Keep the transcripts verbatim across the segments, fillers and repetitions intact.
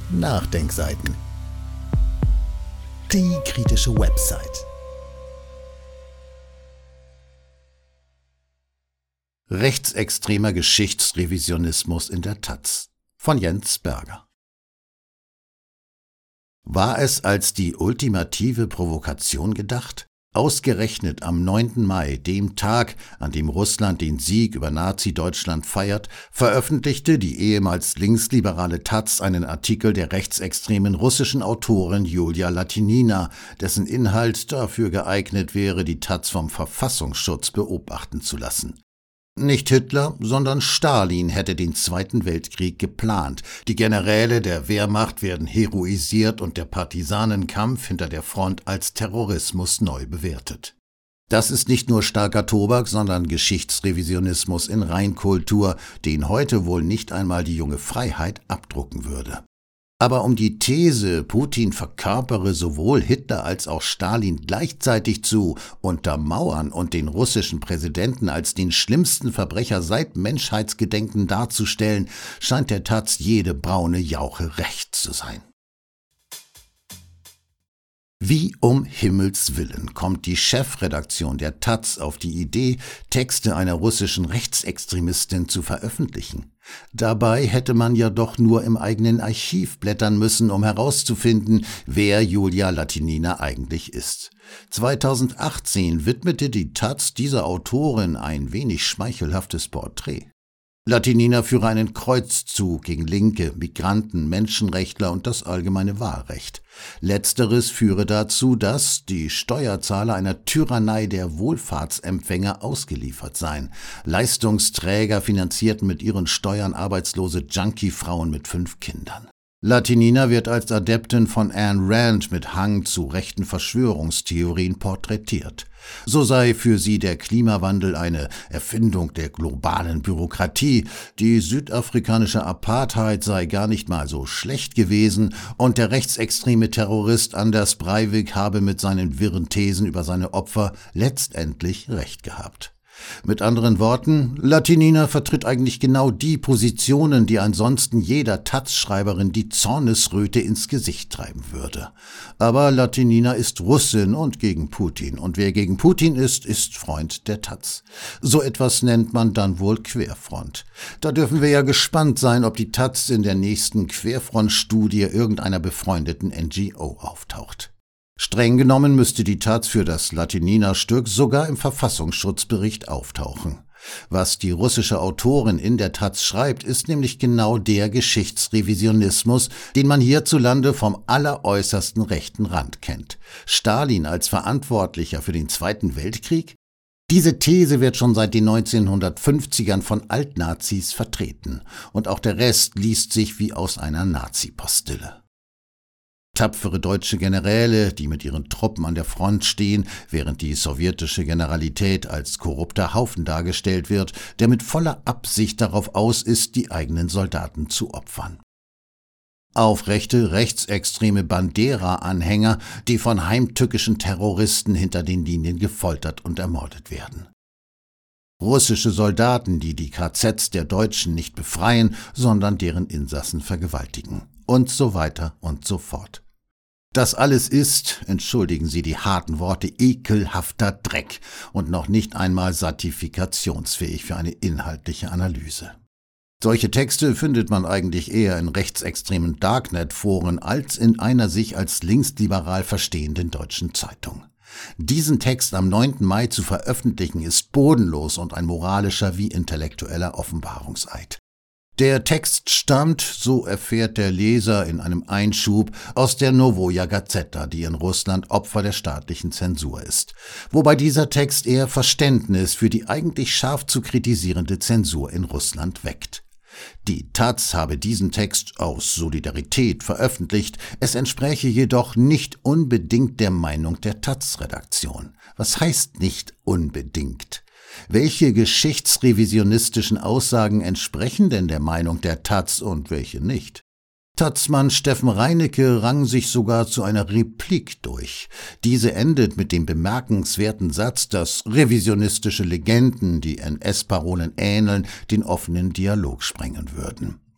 Nachdenkseiten. Die kritische Website. Rechtsextremer Geschichtsrevisionismus in der Taz von Jens Berger. War es als die ultimative Provokation gedacht? Ausgerechnet am neunten Mai, dem Tag, an dem Russland den Sieg über Nazi-Deutschland feiert, veröffentlichte die ehemals linksliberale Taz einen Artikel der rechtsextremen russischen Autorin Julia Latynina, dessen Inhalt dafür geeignet wäre, die Taz vom Verfassungsschutz beobachten zu lassen. Nicht Hitler, sondern Stalin hätte den Zweiten Weltkrieg geplant. Die Generäle der Wehrmacht werden heroisiert und der Partisanenkampf hinter der Front als Terrorismus neu bewertet. Das ist nicht nur starker Tobak, sondern Geschichtsrevisionismus in Reinkultur, den heute wohl nicht einmal die junge Freiheit abdrucken würde. Aber um die These, Putin verkörpere sowohl Hitler als auch Stalin gleichzeitig zu untermauern und den russischen Präsidenten als den schlimmsten Verbrecher seit Menschheitsgedenken darzustellen, scheint der Taz jede braune Jauche recht zu sein. Wie um Himmels Willen kommt die Chefredaktion der Taz auf die Idee, Texte einer russischen Rechtsextremistin zu veröffentlichen? Dabei hätte man ja doch nur im eigenen Archiv blättern müssen, um herauszufinden, wer Julia Latynina eigentlich ist. zweitausendachtzehn widmete die Taz dieser Autorin ein wenig schmeichelhaftes Porträt. Latynina führe einen Kreuzzug gegen Linke, Migranten, Menschenrechtler und das allgemeine Wahlrecht. Letzteres führe dazu, dass die Steuerzahler einer Tyrannei der Wohlfahrtsempfänger ausgeliefert seien. Leistungsträger finanzierten mit ihren Steuern arbeitslose Junkie-Frauen mit fünf Kindern. Latynina wird als Adeptin von Ayn Rand mit Hang zu rechten Verschwörungstheorien porträtiert. So sei für sie der Klimawandel eine Erfindung der globalen Bürokratie, die südafrikanische Apartheid sei gar nicht mal so schlecht gewesen und der rechtsextreme Terrorist Anders Breivik habe mit seinen wirren Thesen über seine Opfer letztendlich recht gehabt. Mit anderen Worten, Latynina vertritt eigentlich genau die Positionen, die ansonsten jeder Taz-Schreiberin die Zornesröte ins Gesicht treiben würde. Aber Latynina ist Russin und gegen Putin, und wer gegen Putin ist, ist Freund der Taz. So etwas nennt man dann wohl Querfront. Da dürfen wir ja gespannt sein, ob die Taz in der nächsten Querfront-Studie irgendeiner befreundeten N G O auftaucht. Streng genommen müsste die Taz für das Latynina-Stück sogar im Verfassungsschutzbericht auftauchen. Was die russische Autorin in der Taz schreibt, ist nämlich genau der Geschichtsrevisionismus, den man hierzulande vom alleräußersten rechten Rand kennt. Stalin als Verantwortlicher für den Zweiten Weltkrieg? Diese These wird schon seit den neunzehnhundertfünfzigern von Altnazis vertreten. Und auch der Rest liest sich wie aus einer Nazi-Postille. Tapfere deutsche Generäle, die mit ihren Truppen an der Front stehen, während die sowjetische Generalität als korrupter Haufen dargestellt wird, der mit voller Absicht darauf aus ist, die eigenen Soldaten zu opfern. Aufrechte, rechtsextreme Bandera-Anhänger, die von heimtückischen Terroristen hinter den Linien gefoltert und ermordet werden. Russische Soldaten, die die K Zs der Deutschen nicht befreien, sondern deren Insassen vergewaltigen. Und so weiter und so fort. Das alles ist, entschuldigen Sie die harten Worte, ekelhafter Dreck und noch nicht einmal satisfikationsfähig für eine inhaltliche Analyse. Solche Texte findet man eigentlich eher in rechtsextremen Darknet-Foren als in einer sich als linksliberal verstehenden deutschen Zeitung. Diesen Text am neunten Mai zu veröffentlichen ist bodenlos und ein moralischer wie intellektueller Offenbarungseid. Der Text stammt, so erfährt der Leser in einem Einschub, aus der Novoja Gazeta, die in Russland Opfer der staatlichen Zensur ist. Wobei dieser Text eher Verständnis für die eigentlich scharf zu kritisierende Zensur in Russland weckt. Die Taz habe diesen Text aus Solidarität veröffentlicht, es entspräche jedoch nicht unbedingt der Meinung der Taz-Redaktion. Was heißt nicht unbedingt? Welche geschichtsrevisionistischen Aussagen entsprechen denn der Meinung der Taz und welche nicht? Taz-Mann Steffen Reinecke rang sich sogar zu einer Replik durch. Diese endet mit dem bemerkenswerten Satz, dass revisionistische Legenden, die N S-Parolen ähneln, den offenen Dialog sprengen würden.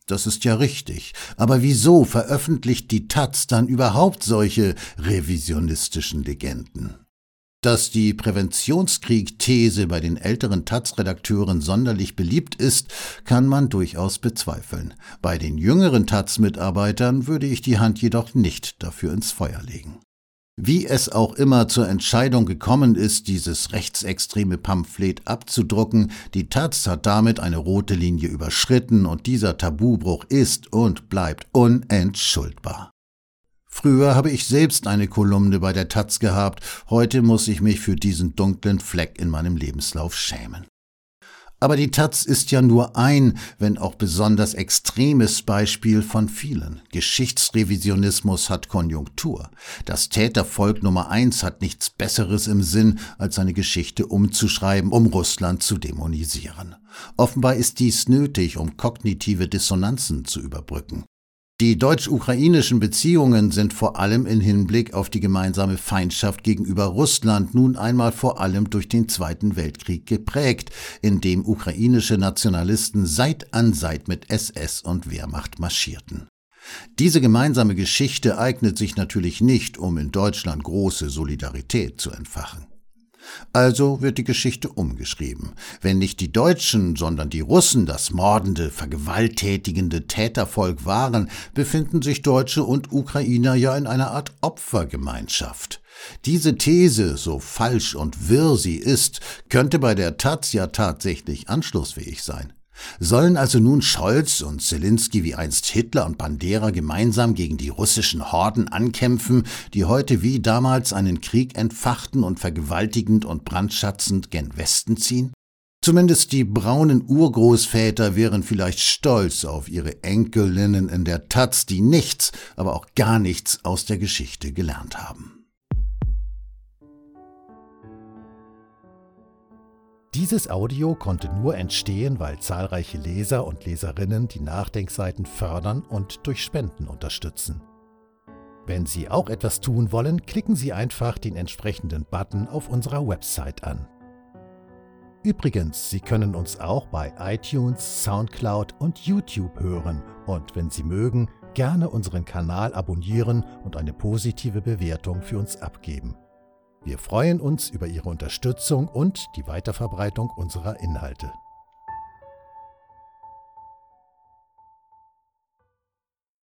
das ist ja richtig. Aber wieso veröffentlicht die Taz dann überhaupt solche revisionistischen Legenden? Dass die Präventionskrieg-These bei den älteren Taz-Redakteuren sonderlich beliebt ist, kann man durchaus bezweifeln. Bei den jüngeren Taz-Mitarbeitern würde ich die Hand jedoch nicht dafür ins Feuer legen. Wie es auch immer zur Entscheidung gekommen ist, dieses rechtsextreme Pamphlet abzudrucken, die Taz hat damit eine rote Linie überschritten und dieser Tabubruch ist und bleibt unentschuldbar. Früher habe ich selbst eine Kolumne bei der Taz gehabt, heute muss ich mich für diesen dunklen Fleck in meinem Lebenslauf schämen. Aber die Taz ist ja nur ein, wenn auch besonders extremes Beispiel von vielen. Geschichtsrevisionismus hat Konjunktur. Das Tätervolk Nummer eins hat nichts Besseres im Sinn, als seine Geschichte umzuschreiben, um Russland zu dämonisieren. Offenbar ist dies nötig, um kognitive Dissonanzen zu überbrücken. Die deutsch-ukrainischen Beziehungen sind vor allem im Hinblick auf die gemeinsame Feindschaft gegenüber Russland nun einmal vor allem durch den Zweiten Weltkrieg geprägt, in dem ukrainische Nationalisten Seit an Seit mit S S und Wehrmacht marschierten. Diese gemeinsame Geschichte eignet sich natürlich nicht, um in Deutschland große Solidarität zu entfachen. Also wird die Geschichte umgeschrieben. Wenn nicht die Deutschen, sondern die Russen das mordende, vergewalttätigende Tätervolk waren, befinden sich Deutsche und Ukrainer ja in einer Art Opfergemeinschaft. Diese These, so falsch und wirr sie ist, könnte bei der Taz ja tatsächlich anschlussfähig sein. Sollen also nun Scholz und Zelensky wie einst Hitler und Bandera gemeinsam gegen die russischen Horden ankämpfen, die heute wie damals einen Krieg entfachten und vergewaltigend und brandschatzend gen Westen ziehen? Zumindest die braunen Urgroßväter wären vielleicht stolz auf ihre Enkelinnen in der Taz, die nichts, aber auch gar nichts aus der Geschichte gelernt haben. Dieses Audio konnte nur entstehen, weil zahlreiche Leser und Leserinnen die Nachdenkseiten fördern und durch Spenden unterstützen. Wenn Sie auch etwas tun wollen, klicken Sie einfach den entsprechenden Button auf unserer Website an. Übrigens, Sie können uns auch bei iTunes, Soundcloud und YouTube hören und wenn Sie mögen, gerne unseren Kanal abonnieren und eine positive Bewertung für uns abgeben. Wir freuen uns über Ihre Unterstützung und die Weiterverbreitung unserer Inhalte.